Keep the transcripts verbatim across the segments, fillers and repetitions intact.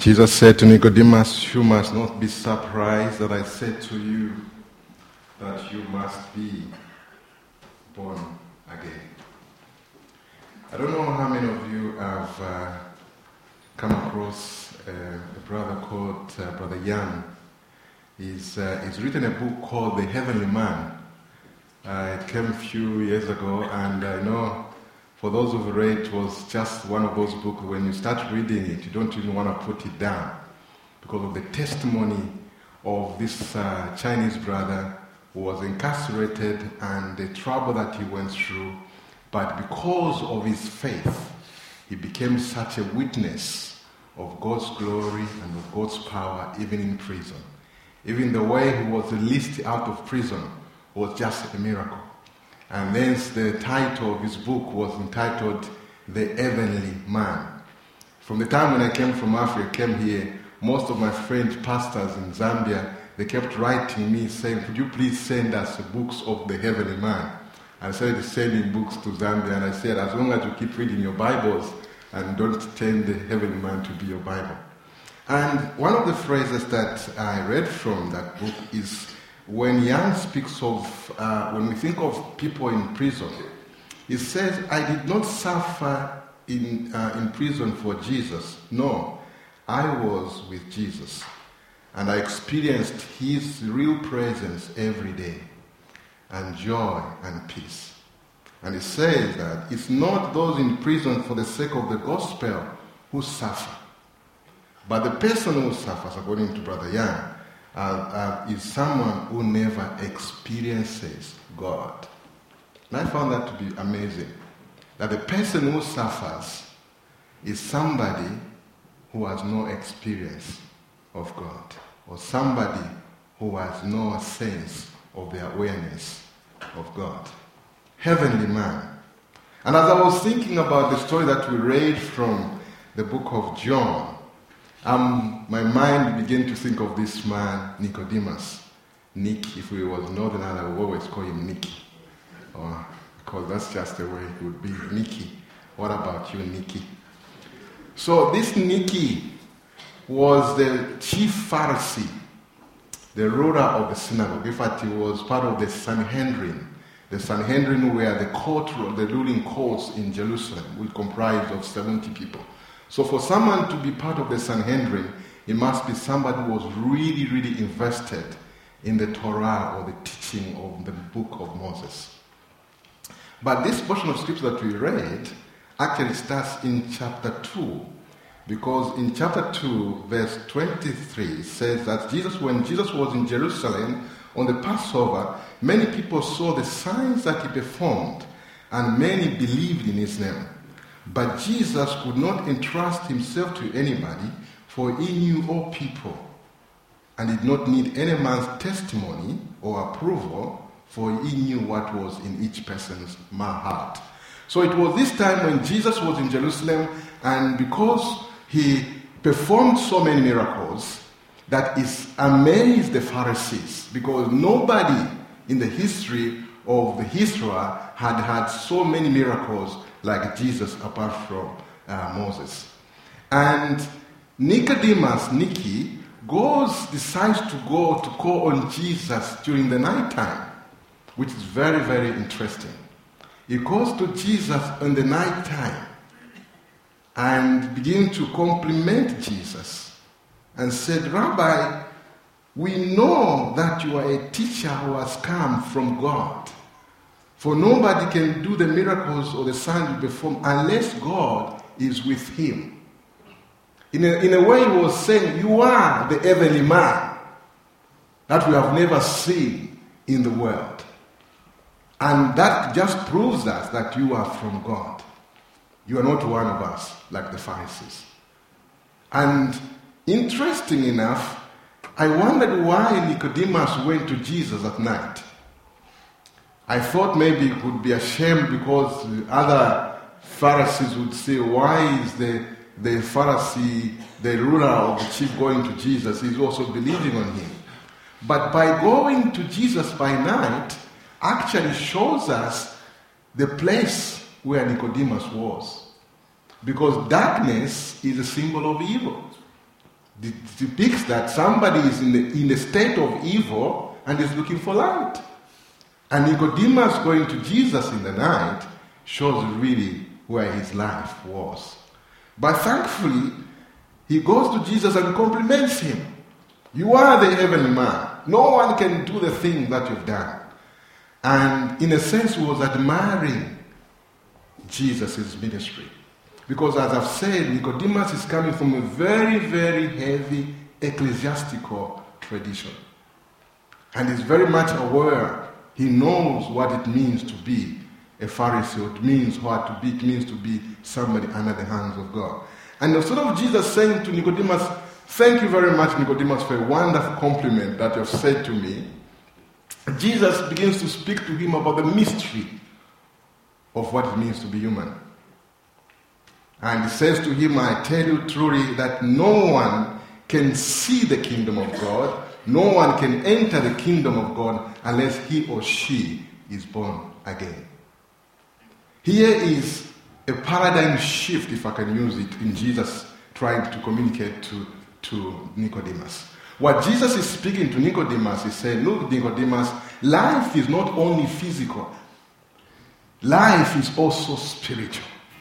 Jesus said to Nicodemus, "You must not be surprised that I said to you that you must be born again." I don't know how many of you have uh, come across uh, a brother called uh, Brother Young. He's, uh, he's written a book called The Heavenly Man. Uh, it came a few years ago, and I know for those who've read, it was just one of those books when you start reading it, you don't even want to put it down because of the testimony of this uh, Chinese brother who was incarcerated and the trouble that he went through. But because of his faith, he became such a witness of God's glory and of God's power, even in prison. Even the way he was released out of prison was just a miracle. And then the title of his book was entitled The Heavenly Man. From the time when I came from Africa, came here, most of my friends, pastors in Zambia, they kept writing me saying, "Could you please send us books of the Heavenly Man?" I started sending books to Zambia, and I said, as long as you keep reading your Bibles and don't turn the Heavenly Man to be your Bible. And one of the phrases that I read from that book is, when Young speaks of, uh, when we think of people in prison, he says, "I did not suffer in, uh, in prison for Jesus. No, I was with Jesus. And I experienced his real presence every day, and joy and peace." And he says that it's not those in prison for the sake of the gospel who suffer, but the person who suffers, according to Brother Young, Uh, uh, is someone who never experiences God. And I found that to be amazing. That the person who suffers is somebody who has no experience of God, or somebody who has no sense of the awareness of God. Heavenly Man. And as I was thinking about the story that we read from the book of John, Um, my mind began to think of this man, Nicodemus. Nick, if we was Northern Ireland, I would always call him Nicky. Or, because that's just the way it would be, Nicky. What about you, Nicky? So this Nicky was the chief Pharisee, the ruler of the synagogue. In fact, he was part of the Sanhedrin. The Sanhedrin were the court, the ruling courts in Jerusalem, which comprised of seventy people. So for someone to be part of the Sanhedrin, it must be somebody who was really, really invested in the Torah or the teaching of the book of Moses. But this portion of scripture that we read actually starts in chapter two, because in chapter two, verse twenty-three says that Jesus, when Jesus was in Jerusalem on the Passover, many people saw the signs that he performed, and many believed in his name. But Jesus could not entrust himself to anybody, for he knew all people, and did not need any man's testimony or approval, for he knew what was in each person's heart. So it was this time when Jesus was in Jerusalem, and because he performed so many miracles, that is amazed the Pharisees, because nobody in the history of the Israel had had so many miracles like Jesus, apart from uh, Moses. And Nicodemus, Nicky, goes, decides to go to call on Jesus during the night time, which is very, very interesting. He goes to Jesus in the night time and begins to compliment Jesus and said, "Rabbi, we know that you are a teacher who has come from God. For nobody can do the miracles or the signs you perform unless God is with him." In a, in a way, he was saying, you are the heavenly man that we have never seen in the world. And that just proves us that you are from God. You are not one of us, like the Pharisees. And interesting enough, I wondered why Nicodemus went to Jesus at night. I thought maybe it would be a shame because other Pharisees would say, why is the, the Pharisee, the ruler of the chief, going to Jesus? He's also believing on him. But by going to Jesus by night, actually shows us the place where Nicodemus was. Because darkness is a symbol of evil. depicts that somebody is in the, in a state of evil and is looking for light. And Nicodemus going to Jesus in the night shows really where his life was. But thankfully, he goes to Jesus and compliments him. You are the heavenly man. No one can do the thing that you've done. And in a sense, he was admiring Jesus' ministry. Because as I've said, Nicodemus is coming from a very, very heavy ecclesiastical tradition. And he's very much aware. He knows what it means to be a Pharisee. It means what to be. It means to be somebody under the hands of God. And instead of Jesus saying to Nicodemus, thank you very much, Nicodemus, for a wonderful compliment that you've said to me, Jesus begins to speak to him about the mystery of what it means to be human. And he says to him, I tell you truly that no one can see the kingdom of God, no one can enter the kingdom of God unless he or she is born again. Here is a paradigm shift, if I can use it, in Jesus trying to communicate to, to Nicodemus. What Jesus is speaking to Nicodemus is saying, look, Nicodemus, life is not only physical. Life is also spiritual.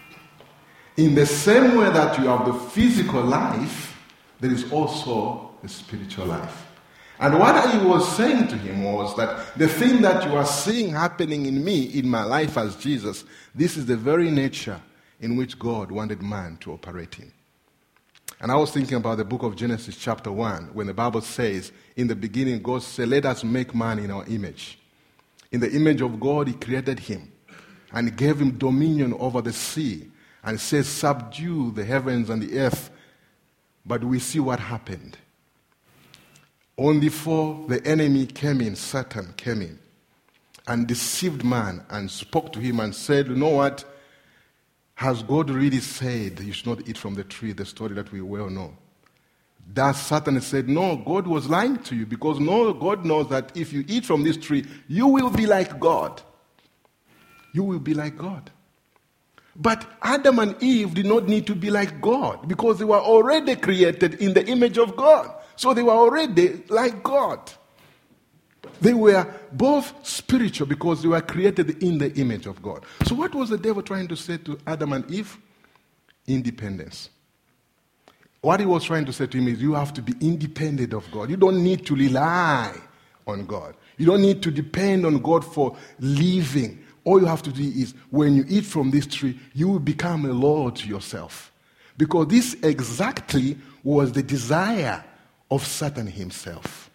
In the same way that you have the physical life, there is also the spiritual life. And what he was saying to him was that the thing that you are seeing happening in me, in my life as Jesus, this is the very nature in which God wanted man to operate in. And I was thinking about the book of Genesis chapter one, when the Bible says, in the beginning, God said, let us make man in our image. In the image of God, he created him. And he gave him dominion over the sea. And it says, subdue the heavens and the earth. But we see what happened. Only for the enemy came in, Satan came in, and deceived man and spoke to him and said, you know what? Has God really said you should not eat from the tree, the story that we well know? That Satan said, no, God was lying to you, because no, God knows that if you eat from this tree, you will be like God. You will be like God. But Adam and Eve did not need to be like God, because they were already created in the image of God. So they were already like God. They were both spiritual because they were created in the image of God. So what was the devil trying to say to Adam and Eve? Independence. What he was trying to say to him is, you have to be independent of God. You don't need to rely on God. You don't need to depend on God for living. All you have to do is, when you eat from this tree, you will become a Lord to yourself. Because this exactly was the desire of Satan himself.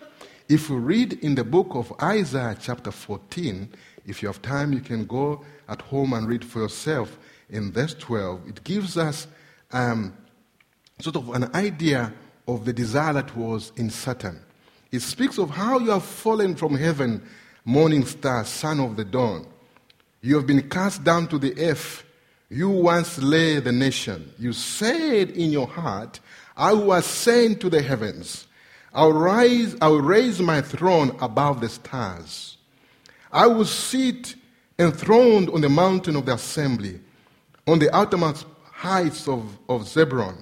If you read in the book of Isaiah chapter fourteen, if you have time, you can go at home and read for yourself in verse twelve. It gives us um, sort of an idea of the desire that was in Satan. It speaks of how you have fallen from heaven, morning star, son of the dawn. You have been cast down to the earth. You once lay the nation. You said in your heart, I will ascend to the heavens. I will rise, I will raise my throne above the stars. I will sit enthroned on the mountain of the assembly, on the outermost heights of, of Zebulun.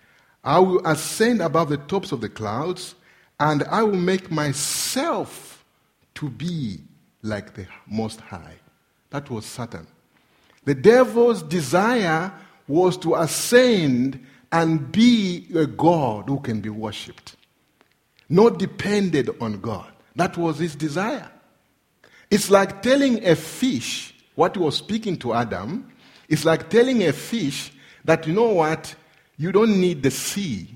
I will ascend above the tops of the clouds, and I will make myself to be like the Most High. That was Satan. The devil's desire was to ascend and be a God who can be worshipped, not depended on God. That was his desire. It's like telling a fish, what he was speaking to Adam, it's like telling a fish that, you know what, you don't need the sea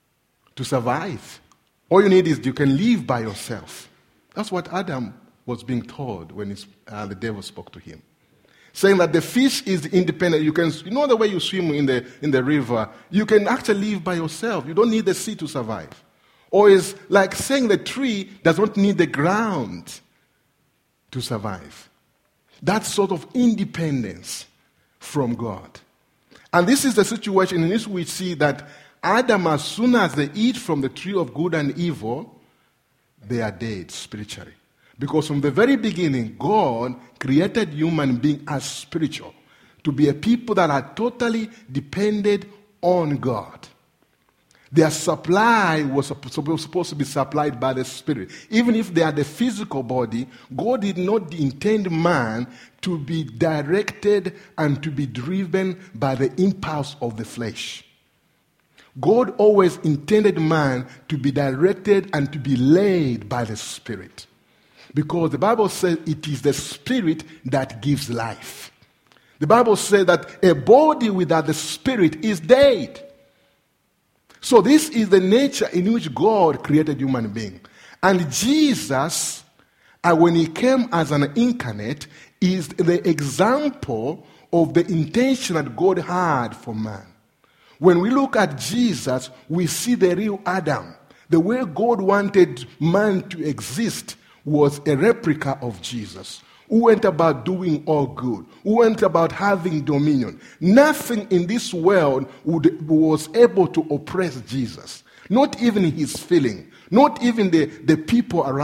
to survive. All you need is you can live by yourself. That's what Adam was being told when uh, the devil spoke to him. Saying that the fish is independent. You can, you know the way you swim in the, in the river, you can actually live by yourself. You don't need the sea to survive. Or it's like saying the tree does not need the ground to survive. That sort of independence from God. And this is the situation in which we see that Adam, as soon as they eat from the tree of good and evil, they are dead spiritually. Because from the very beginning, God created human being as spiritual, to be a people that are totally dependent on God. Their supply was supposed to be supplied by the Spirit. Even if they are the physical body, God did not intend man to be directed and to be driven by the impulse of the flesh. God always intended man to be directed and to be led by the Spirit. Because the Bible says it is the Spirit that gives life. The Bible says that a body without the Spirit is dead. So this is the nature in which God created human being. And Jesus, uh, when he came as an incarnate, is the example of the intention that God had for man. When we look at Jesus, we see the real Adam. The way God wanted man to exist was a replica of Jesus, who went about doing all good, who went about having dominion. Nothing in this world would, was able to oppress Jesus. Not even his feeling, not even the, the people around.